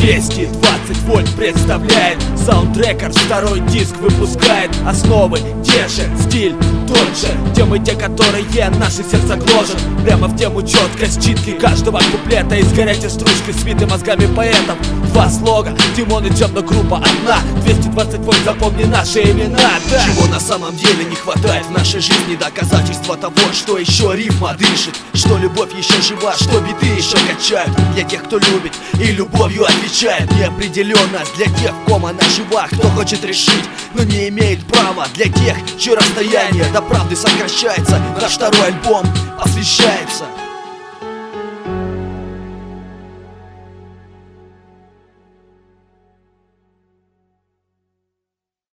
220 вольт представляет Soundtrackers, второй диск выпускает. Основы те же, стиль тот же, темы те, которые наши сердца гложат. Прямо в тему четкость читки каждого куплета. Из горячей стружки свиты мозгами поэтов. Два слога, Тимон и Темно группа одна. 220 вольт, запомни наши имена, да. Чего на самом деле не хватает в нашей жизни? Доказательства того, что еще рифма дышит, что любовь еще жива, что биты еще качают. Для тех, кто любит и любовью отвечает. Неопределенность для тех, в ком она жива. Кто хочет решить, но не имеет права. Для тех, чье расстояние до правды сокращается. Наш второй альбом посвящается